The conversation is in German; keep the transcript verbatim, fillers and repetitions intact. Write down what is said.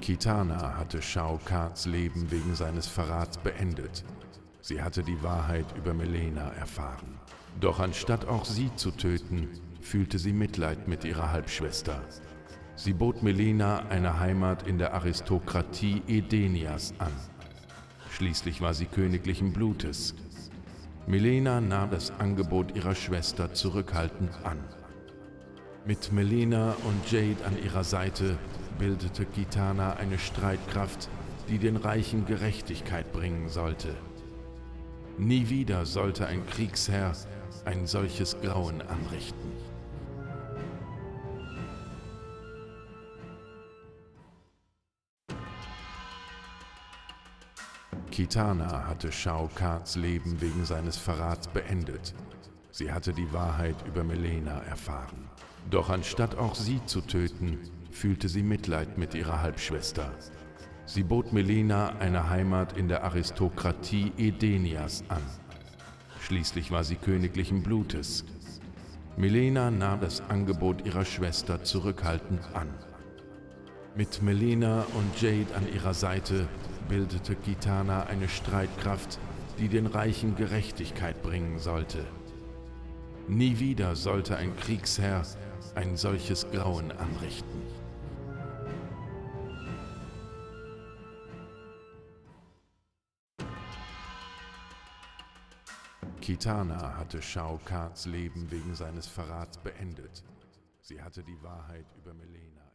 Kitana hatte Shao Kahns Leben wegen seines Verrats beendet. Sie hatte die Wahrheit über Mileena erfahren. Doch anstatt auch sie zu töten, fühlte sie Mitleid mit ihrer Halbschwester. Sie bot Mileena eine Heimat in der Aristokratie Edenias an. Schließlich war sie königlichen Blutes. Mileena nahm das Angebot ihrer Schwester zurückhaltend an. Mit Mileena und Jade an ihrer Seite bildete Kitana eine Streitkraft, die den Reichen Gerechtigkeit bringen sollte. Nie wieder sollte ein Kriegsherr ein solches Grauen anrichten. Kitana hatte Shao Kahns Leben wegen seines Verrats beendet. Sie hatte die Wahrheit über Mileena erfahren. Doch anstatt auch sie zu töten, fühlte sie Mitleid mit ihrer Halbschwester. Sie bot Mileena eine Heimat in der Aristokratie Edenias an. Schließlich war sie königlichen Blutes. Mileena nahm das Angebot ihrer Schwester zurückhaltend an. Mit Mileena und Jade an ihrer Seite bildete Kitana eine Streitkraft, die den Reichen Gerechtigkeit bringen sollte. Nie wieder sollte ein Kriegsherr ein solches Grauen anrichten. Kitana hatte Shao Kahns Leben wegen seines Verrats beendet. Sie hatte die Wahrheit über Mileena